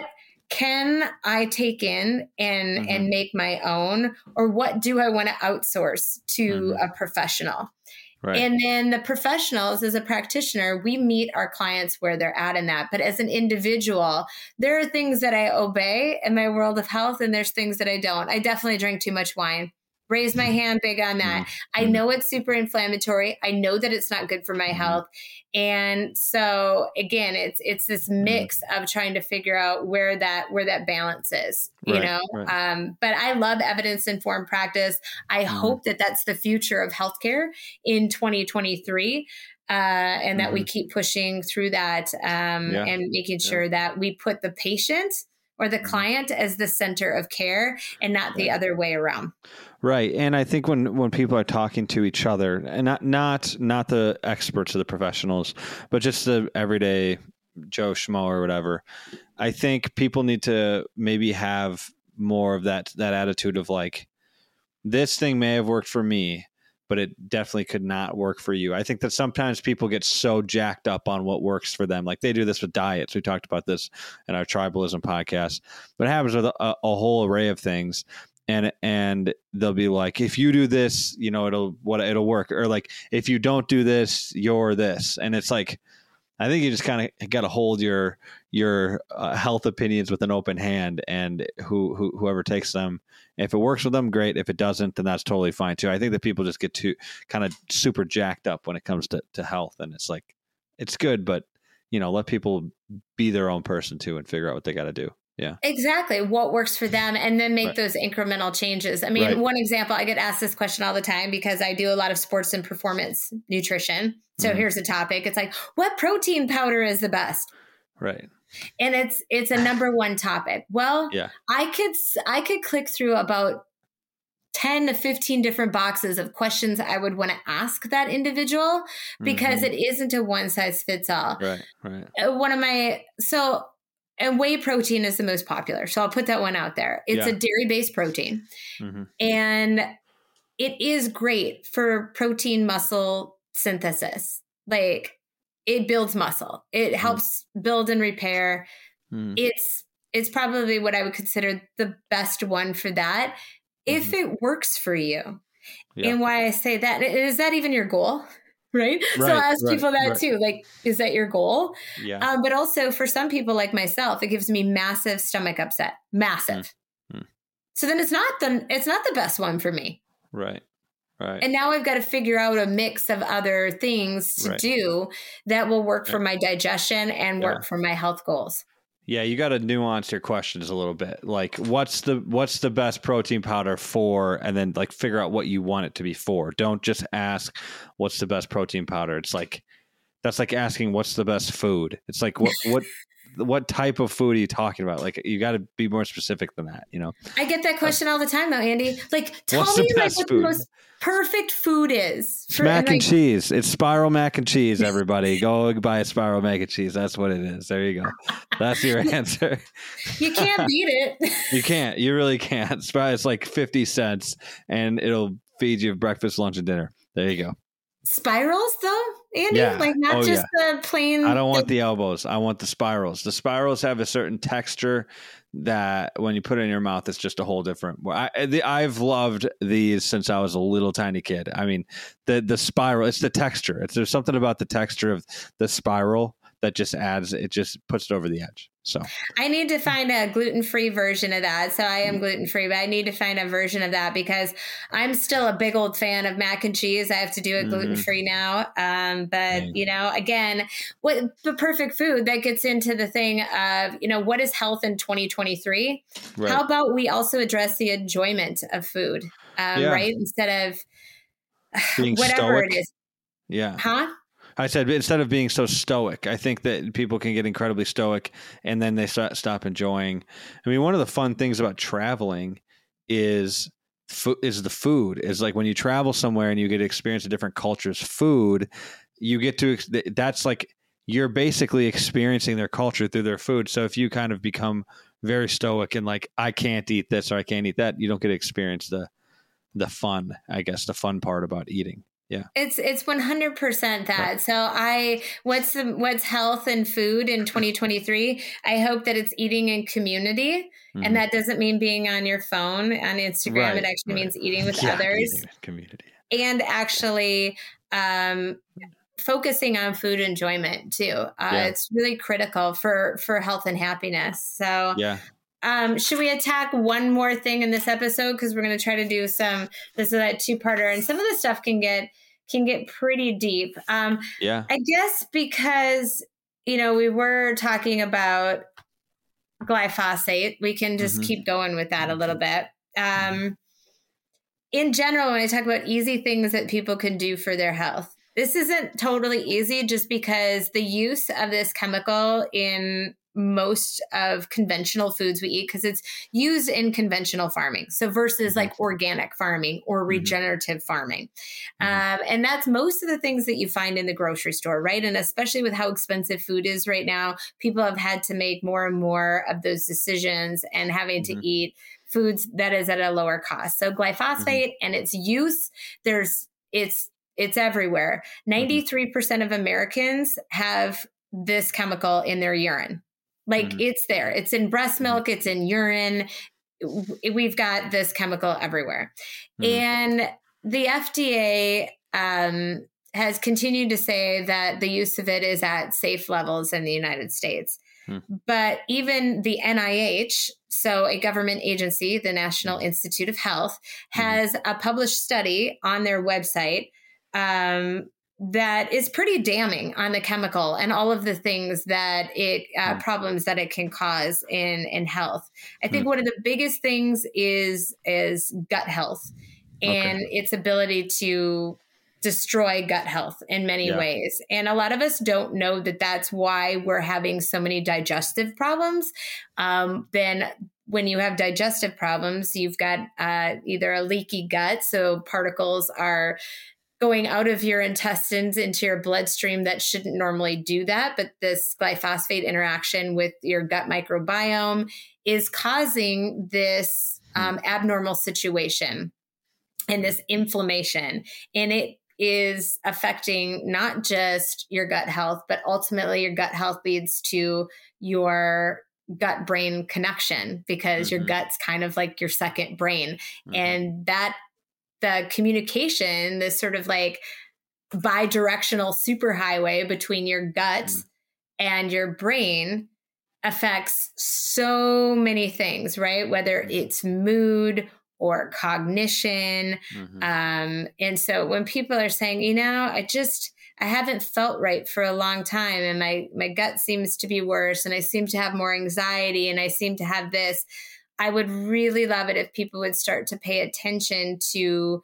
can I take in and, mm-hmm. and make my own? Or what do I want to outsource to mm-hmm. a professional? Right. And then the professionals, as a practitioner, we meet our clients where they're at in that. But as an individual, there are things that I obey in my world of health, and there's things that I don't. I definitely drink too much wine. Raise my hand big on that. Mm-hmm. I know it's super inflammatory. I know that it's not good for my mm-hmm. health. And so again, it's it's this mix mm-hmm. of trying to figure out where that where that balance is, you right, know. Right. Um, but I love evidence-informed practice. I mm-hmm. hope that that's the future of healthcare in twenty twenty-three. Uh, and that mm-hmm. we keep pushing through that um, yeah. and making sure yeah. that we put the patient or the client as the center of care and not the other way around. Right. And I think when, when people are talking to each other, and not, not, not the experts or the professionals, but just the everyday Joe Schmo or whatever, I think people need to maybe have more of that, that attitude of like, this thing may have worked for me, but it definitely could not work for you. I think that sometimes people get so jacked up on what works for them. Like they do this with diets. We talked about this in our tribalism podcast, but it happens with a, a whole array of things. And, and they'll be like, if you do this, you know, it'll, what it'll work. Or like, if you don't do this, you're this. And it's like, I think you just kind of got to hold your, your uh, health opinions with an open hand, and who, who, whoever takes them, if it works with them, great. If it doesn't, then that's totally fine too. I think that people just get too kind of super jacked up when it comes to, to health. And it's like, it's good, but you know, let people be their own person too and figure out what they got to do. Yeah, exactly. What works for them, and then make right. those incremental changes. I mean, right. one example, I get asked this question all the time because I do a lot of sports and performance nutrition. So mm-hmm. here's a topic. It's like, what protein powder is the best? Right. And it's, it's a number one topic. Well, yeah. I could, I could click through about ten to fifteen different boxes of questions I would want to ask that individual because mm-hmm. it isn't a one size fits all. Right. Right. One of my, so And whey protein is the most popular. So I'll put that one out there. It's yeah. a dairy-based protein. Mm-hmm. And it is great for protein muscle synthesis. Like it builds muscle. It helps mm. build and repair. Mm. It's it's probably what I would consider the best one for that. Mm-hmm. If it works for you. Yeah. And why I say that, is that even your goal? Right? right. So I ask right, people that right. too, like, is that your goal? Yeah. Um, but also for some people like myself, it gives me massive stomach upset, massive. Mm. Mm. So then it's not the, it's not the best one for me. Right. Right. And now I've got to figure out a mix of other things to right. do that will work for my digestion and work yeah. for my health goals. Yeah, you got to nuance your questions a little bit. Like, what's the what's the best protein powder for, and then like figure out what you want it to be for. Don't just ask what's the best protein powder. It's like that's like asking what's the best food. It's like what what what type of food are you talking about? Like, you got to be more specific than that. You know, I get that question um, all the time, though, Andy. Like, tell me like what food? the most perfect food is. For, mac and, like, and cheese. It's Spiral mac and cheese, everybody. Go buy a Spiral mac and cheese. That's what it is. There you go. That's your answer. You can't beat it. You can't. You really can't. It's like fifty cents, and it'll feed you breakfast, lunch, and dinner. There you go. Spirals, though, Andy? Yeah. Like, not oh, just yeah. the plain... I don't want the elbows. I want the spirals. The spirals have a certain texture that when you put it in your mouth, it's just a whole different. I, the, I've loved these since I was a little tiny kid. I mean, the the spiral, it's the texture. It's there's something about the texture of the spiral that just adds, it just puts it over the edge. So I need to find a gluten-free version of that. So I am gluten-free, but I need to find a version of that because I'm still a big old fan of mac and cheese. I have to do it mm-hmm. gluten-free now. Um, but, mm. you know, again, what the perfect food that gets into the thing of, you know, what is health in twenty twenty-three? Right. How about we also address the enjoyment of food, um, yeah. right? Instead of being whatever stoic. it is. Yeah. Huh? I said, instead of being so stoic, I think that people can get incredibly stoic and then they start, stop enjoying. I mean, one of the fun things about traveling is fo- is the food. Is like when you travel somewhere and you get to experience a different culture's food, you get to, that's like, you're basically experiencing their culture through their food. So if you kind of become very stoic and like, I can't eat this or I can't eat that, you don't get to experience the, the fun, I guess, the fun part about eating. Yeah. It's it's one hundred percent that. Right. So I what's the what's health and food in twenty twenty-three? I hope that it's eating in community. Mm-hmm. And that doesn't mean being on your phone on Instagram. Right, it actually right. means eating with yeah, others. Eating in community. And actually um, focusing on food enjoyment too. Uh, yeah. It's really critical for for health and happiness. So yeah. Um, should we attack one more thing in this episode? Because we're going to try to do some, this is that two-parter, and some of the stuff can get can get pretty deep. Um, yeah. I guess because, you know, we were talking about glyphosate. We can just mm-hmm. keep going with that a little bit. Um, in general, when I talk about easy things that people can do for their health, this isn't totally easy just because the use of this chemical in most of conventional foods we eat, because it's used in conventional farming. So versus mm-hmm. like organic farming or regenerative mm-hmm. farming. Mm-hmm. Um, and that's most of the things that you find in the grocery store, right? And especially with how expensive food is right now, people have had to make more and more of those decisions and having mm-hmm. to eat foods that is at a lower cost. So glyphosate mm-hmm. and its use, there's, it's, it's everywhere. ninety-three percent mm-hmm. of Americans have this chemical in their urine. Like mm-hmm. it's there. It's in breast milk. It's in urine. We've got this chemical everywhere. Mm-hmm. And the F D A um, has continued to say that the use of it is at safe levels in the United States. Mm-hmm. But even the N I H, so a government agency, the National Institute of Health, has mm-hmm. a published study on their website um, that is pretty damning on the chemical and all of the things that it, uh, mm. problems that it can cause in, in health. I think mm. one of the biggest things is, is gut health and okay. its ability to destroy gut health in many yeah. ways. And a lot of us don't know that that's why we're having so many digestive problems. Um, then when you have digestive problems, you've got uh, either a leaky gut, so particles are going out of your intestines into your bloodstream that shouldn't normally do that. But this glyphosate interaction with your gut microbiome is causing this um, abnormal situation and this inflammation. And it is affecting not just your gut health, but ultimately your gut health leads to your gut brain connection because mm-hmm. your gut's kind of like your second brain. Mm-hmm. And that the communication, this sort of like bi-directional superhighway between your gut mm. and your brain affects so many things, right? Whether it's mood or cognition. Mm-hmm. Um, and so when people are saying, you know, I just, I haven't felt right for a long time and my, my gut seems to be worse and I seem to have more anxiety and I seem to have this, I would really love it if people would start to pay attention to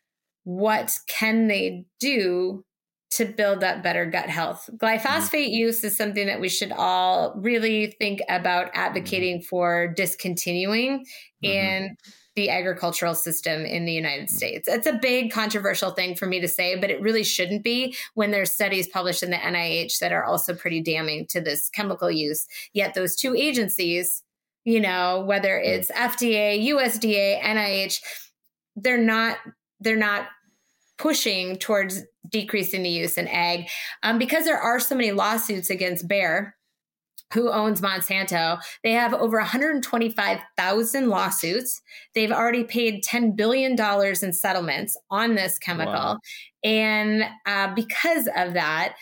what can they do to build up better gut health. Glyphosate mm-hmm. use is something that we should all really think about advocating mm-hmm. for discontinuing mm-hmm. in the agricultural system in the United States. It's a big controversial thing for me to say, but it really shouldn't be when there's studies published in the N I H that are also pretty damning to this chemical use. Yet those two agencies, you know, whether it's F D A, U S D A, N I H, they're not, they're not pushing towards decreasing the use in ag um, because there are so many lawsuits against Bayer, who owns Monsanto. They have over one hundred twenty-five thousand lawsuits. They've already paid ten billion dollars in settlements on this chemical. Wow. And uh, because of that,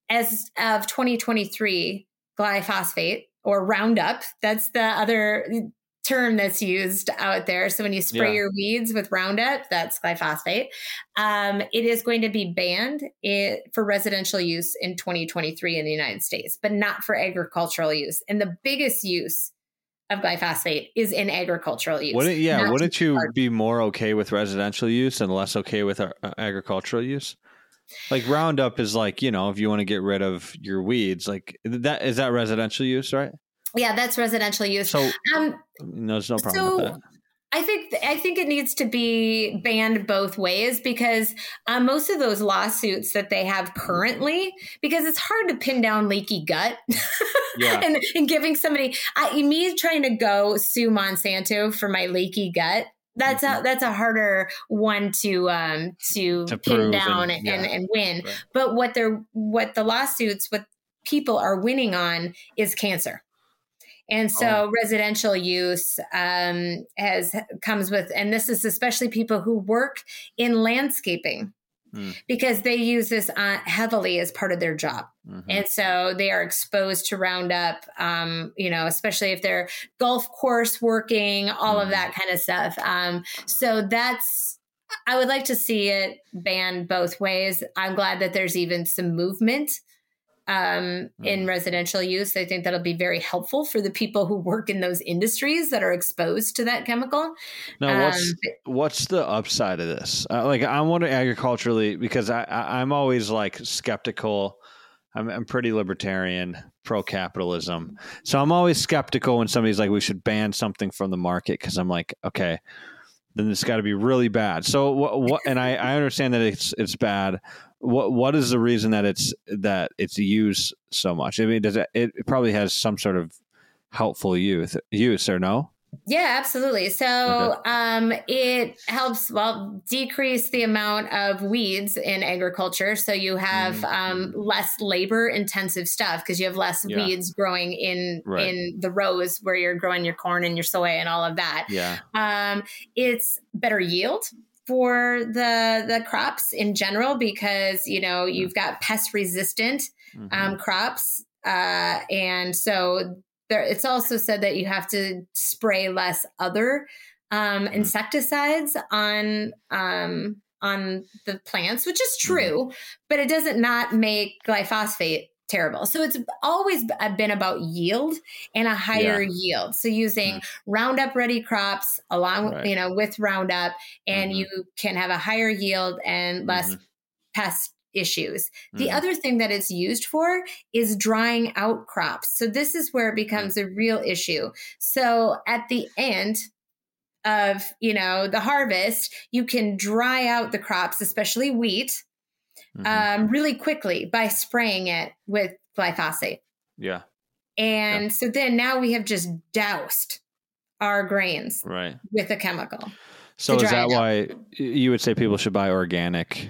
as of twenty twenty-three, glyphosate or Roundup, that's the other term that's used out there. So when you spray Yeah. your weeds with Roundup, that's glyphosate. Um, it is going to be banned it, for residential use in twenty twenty-three in the United States, but not for agricultural use. And the biggest use of glyphosate is in agricultural use. Wouldn't, yeah, not wouldn't just you garden. be more okay with residential use and less okay with uh, agricultural use? Like Roundup is like, you know, if you want to get rid of your weeds, like that, is that residential use, right? Yeah, that's residential use. So um, no, there's no problem so, with that. I think I think it needs to be banned both ways because uh, most of those lawsuits that they have currently, because it's hard to pin down leaky gut, Yeah. and, and giving somebody I, me trying to go sue Monsanto for my leaky gut. That's Mhm. a that's a harder one to um to, To pin prove down and- and, yeah. and, and win. Right. But what they're what the lawsuits, what people are winning on is cancer. And so Oh. residential use um, has comes with, and this is especially people who work in landscaping Mm. because they use this uh, heavily as part of their job. Mhm. And so they are exposed to Roundup, um, you know, especially if they're golf course working, all Mhm. of that kind of stuff. Um, so that's, I would like to see it banned both ways. I'm glad that there's even some movement um, in residential use. I think that'll be very helpful for the people who work in those industries that are exposed to that chemical. Now, what's Um, what's the upside of this? Uh, like, I wonder agriculturally because I, I I'm always like skeptical. I'm, I'm pretty libertarian, pro capitalism, so I'm always skeptical when somebody's like, we should ban something from the market because I'm like, okay, then it's got to be really bad. So what? What? And I, I understand that it's it's bad. What what is the reason that it's that it's used so much? I mean, does it? It probably has some sort of helpful use use or no? Yeah, absolutely. So Okay. um, it helps, well, decrease the amount of weeds in agriculture. So you have Mhm. um, less labor intensive stuff because you have less Yeah. weeds growing in Right. in the rows where you're growing your corn and your soy and all of that. Yeah. Um, it's better yield for the the crops in general because you know you've got pest resistant Mhm. um, crops, uh, and so there, it's also said that you have to spray less other um, Mhm. insecticides on um, on the plants, which is true, Mm-hmm. but it doesn't not make glyphosate terrible. So it's always been about yield and a higher Yeah. yield. So using Mm. Roundup ready crops along, Right. you know, with Roundup, and Mhm. you can have a higher yield and less Mhm. pest issues. The Mhm. other thing that it's used for is drying out crops. So this is where it becomes a real issue. So at the end of, you know, the harvest, you can dry out the crops, especially wheat, Mhm. um, really quickly by spraying it with glyphosate. Yeah. And so then now we have just doused our grains Right. with a chemical. So to is dry that it out. why you would say people should buy organic?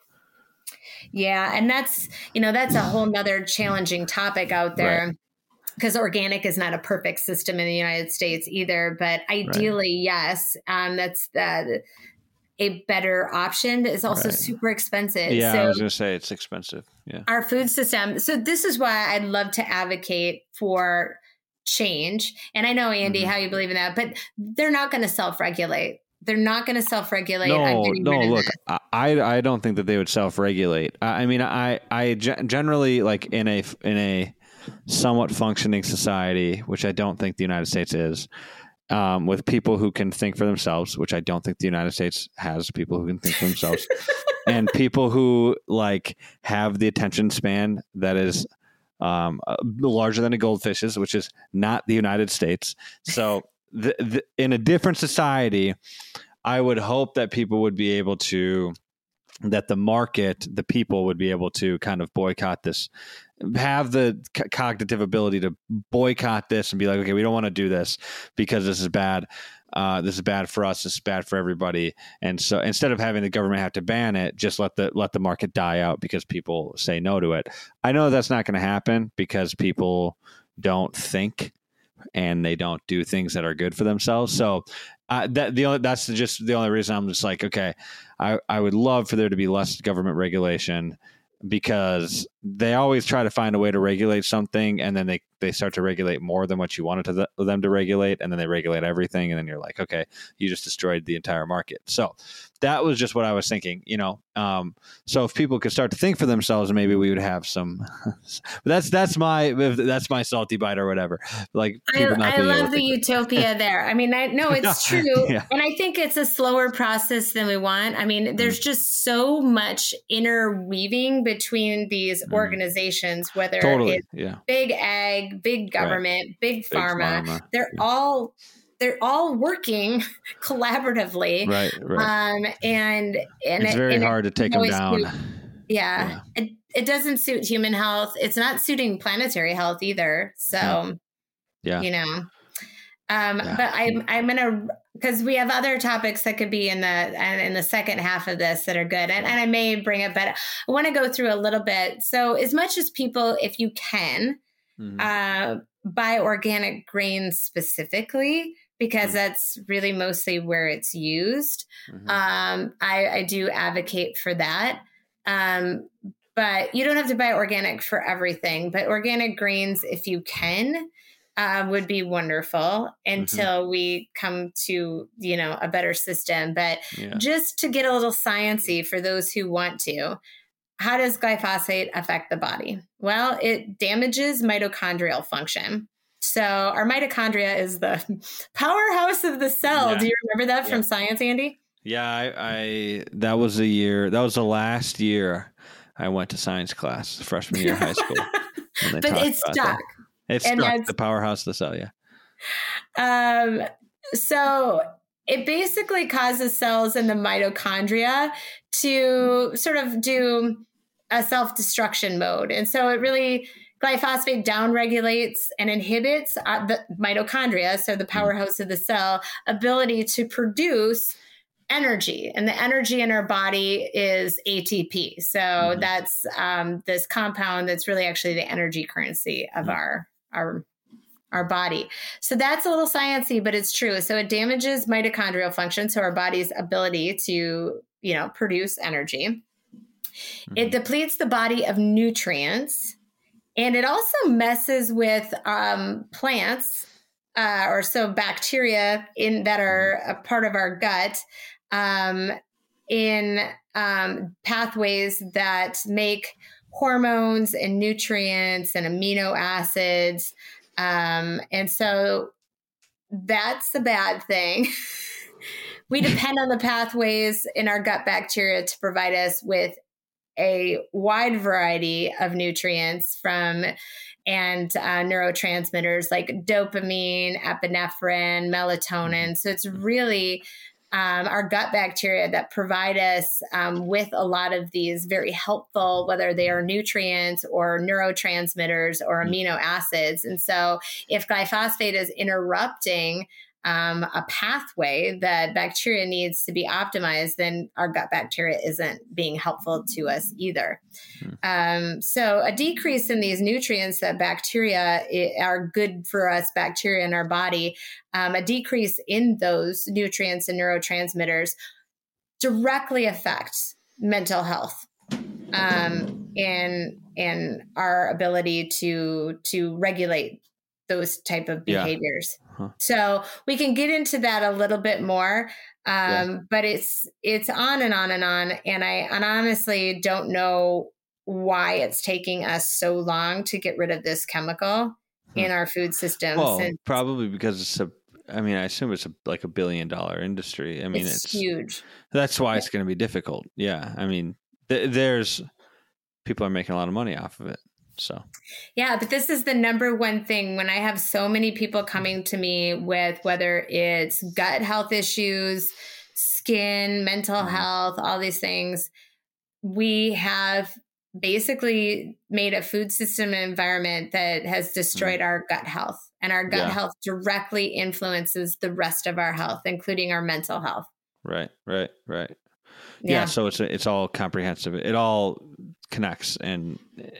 Yeah. And that's, you know, that's a whole nother challenging topic out there. Right. Because organic is not a perfect system in the United States either, but ideally, yes, um, that's the, a better option. It's also Right. super expensive. Yeah, so I was going to say it's expensive. Yeah. our food system. So this is why I'd love to advocate for change. And I know, Andy, Mhm. how you believe in that, but they're not going to self-regulate. They're not going to self-regulate. I'm No, getting no. rid of Look, this. I I don't think that they would self-regulate. I I mean, I I gen- generally like in a in a somewhat functioning society, which I don't think the United States is, um, with people who can think for themselves, which I don't think the United States has people who can think for themselves, and people who like have the attention span that is um, uh, larger than a goldfish's, which is not the United States. So, the, the, in a different society, I would hope that people would be able to, that the market, the people would be able to kind of boycott this, have the c- cognitive ability to boycott this and be like, okay, we don't want to do this because this is bad. Uh, this is bad for us. This is bad for everybody. And so instead of having the government have to ban it, just let the let the market die out because people say no to it. I know that's not going to happen because people don't think and they don't do things that are good for themselves. So uh, that the only, that's just the only reason I'm just like, okay, I, I would love for there to be less government regulation because they always try to find a way to regulate something, and then they, they start to regulate more than what you wanted to the, them to regulate, and then they regulate everything, and then you're like, okay, you just destroyed the entire market. So that was just what I was thinking, you know. Um, so if people could start to think for themselves, maybe we would have some. But that's that's my that's my salty bite or whatever. Like I, I love the utopia there. I mean, I know it's true, yeah. And I think it's a slower process than we want. I mean, there's mm. just so much interweaving between these mm. organizations, whether totally. it's yeah. big ag, big government, right. big pharma. Big pharma. They're yeah. all. They're all working collaboratively, right? Right. Um, and and it's it, very and hard it to take them down. Suit, yeah, yeah. It, it doesn't suit human health. It's not suiting planetary health either. So, yeah, you know. Um, yeah. But I'm I'm gonna because we have other topics that could be in the and in the second half of this that are good, and, and I may bring it, but I want to go through a little bit. So, as much as people, if you can, mm-hmm. uh, buy organic grains specifically, because mm-hmm. that's really mostly where it's used. Mm-hmm. Um, I, I do advocate for that. Um, but you don't have to buy organic for everything, but organic grains, if you can, uh, would be wonderful until mm-hmm. we come to, you know, a better system. But yeah. just to get a little sciencey for those who want to, how does glyphosate affect the body? Well, it damages mitochondrial function. So our mitochondria is the powerhouse of the cell. Yeah. Do you remember that from yeah. science, Andy? Yeah, I, I that was a year. That was the last year I went to science class, freshman year of high school. But it's stuck. It's stuck. The powerhouse of the cell. Yeah. Um. So it basically causes cells in the mitochondria to sort of do a self-destruction mode, and so it really. Glyphosate downregulates and inhibits uh, the mitochondria, so the powerhouse of the cell, ability to produce energy. And the energy in our body is A T P. So mm-hmm. that's um, this compound that's really actually the energy currency of mm-hmm. our our our body. So that's a little sciencey, but it's true. So it damages mitochondrial function, so our body's ability to, you know, produce energy. Mm-hmm. It depletes the body of nutrients. And it also messes with um, plants uh, or so bacteria in that are a part of our gut um, in um, pathways that make hormones and nutrients and amino acids. Um, and so that's a bad thing. We depend on the pathways in our gut bacteria to provide us with a wide variety of nutrients from and uh, neurotransmitters like dopamine, epinephrine, melatonin. So it's really um, our gut bacteria that provide us um, with a lot of these very helpful, whether they are nutrients or neurotransmitters or amino acids. And so if glyphosate is interrupting Um, a pathway that bacteria needs to be optimized, then our gut bacteria isn't being helpful to us either. Mm. Um, so a decrease in these nutrients that bacteria are good for us, bacteria in our body, um, a decrease in those nutrients and neurotransmitters directly affects mental health um, and, and our ability to, to regulate those type of behaviors. Yeah. Huh. So we can get into that a little bit more, um, yeah. but it's it's on and on and on. And I and honestly don't know why it's taking us so long to get rid of this chemical hmm. in our food system. Well, since, probably because it's a, I mean, I assume it's a, like a billion dollar industry. I mean, it's, it's huge. That's why it's going to be difficult. Yeah. I mean, th- there's people are making a lot of money off of it. So, yeah, but this is the number one thing when I have so many people coming to me with whether it's gut health issues, skin, mental mm-hmm. health, all these things. We have basically made a food system and environment that has destroyed mm-hmm. our gut health, and our gut yeah. health directly influences the rest of our health, including our mental health. Right, right, right. Yeah. yeah so it's it's all comprehensive. It all connects, and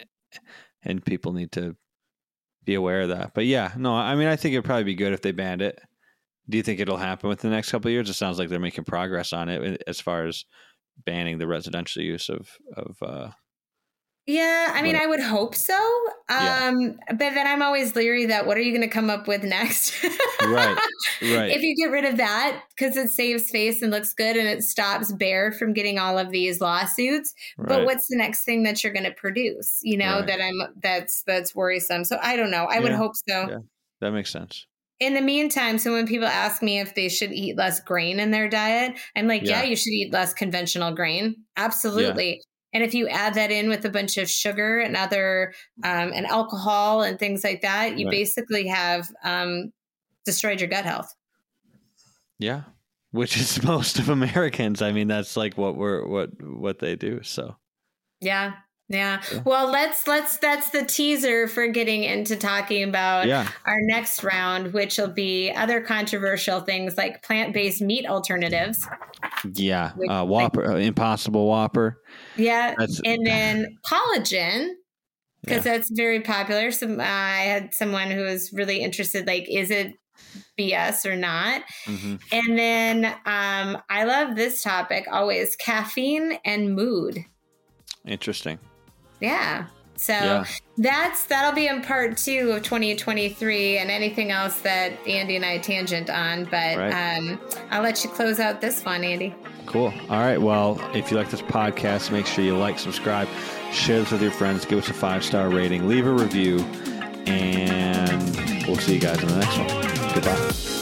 and people need to be aware of that. But yeah, no, I mean, I think it'd probably be good if they banned it. Do you think it'll happen within the next couple of years? It sounds like they're making progress on it as far as banning the residential use of, of uh, Yeah, I mean, But- I would hope so. Yeah. Um, but then I'm always leery that what are you going to come up with next? Right, right. If you get rid of that, because it saves face and looks good and it stops Bayer from getting all of these lawsuits. But Right. what's the next thing that you're going to produce? You know, Right. that I'm that's that's worrisome. So I don't know. I would Yeah, hope so. yeah. That makes sense. In the meantime, so when people ask me if they should eat less grain in their diet, I'm like, yeah, Yeah. you should eat less conventional grain. Absolutely. And if you add that in with a bunch of sugar and other um, and alcohol and things like that, you Right. basically have um, destroyed your gut health. Yeah. Which is most of Americans. I mean, that's like what we're what what they do. So Yeah. Yeah. Yeah. Well, let's let's that's the teaser for getting into talking about yeah. our next round, which will be other controversial things like plant-based meat alternatives. Yeah. Which- Uh, Whopper, uh, Impossible Whopper. Yeah. That's And then collagen, because yeah. that's very popular. Some uh, I had someone who was really interested, like, is it B S or not? Mhm. And then um, I love this topic always: caffeine and mood. Interesting. Yeah. So Yeah. that's that'll be in part two of twenty twenty-three, and anything else that Andy and I tangent on. But Right. um, I'll let you close out this one, Andy. Cool. All right. Well, if you like this podcast, make sure you like, subscribe, share this with your friends, give us a five-star rating, leave a review, and we'll see you guys in the next one. Goodbye.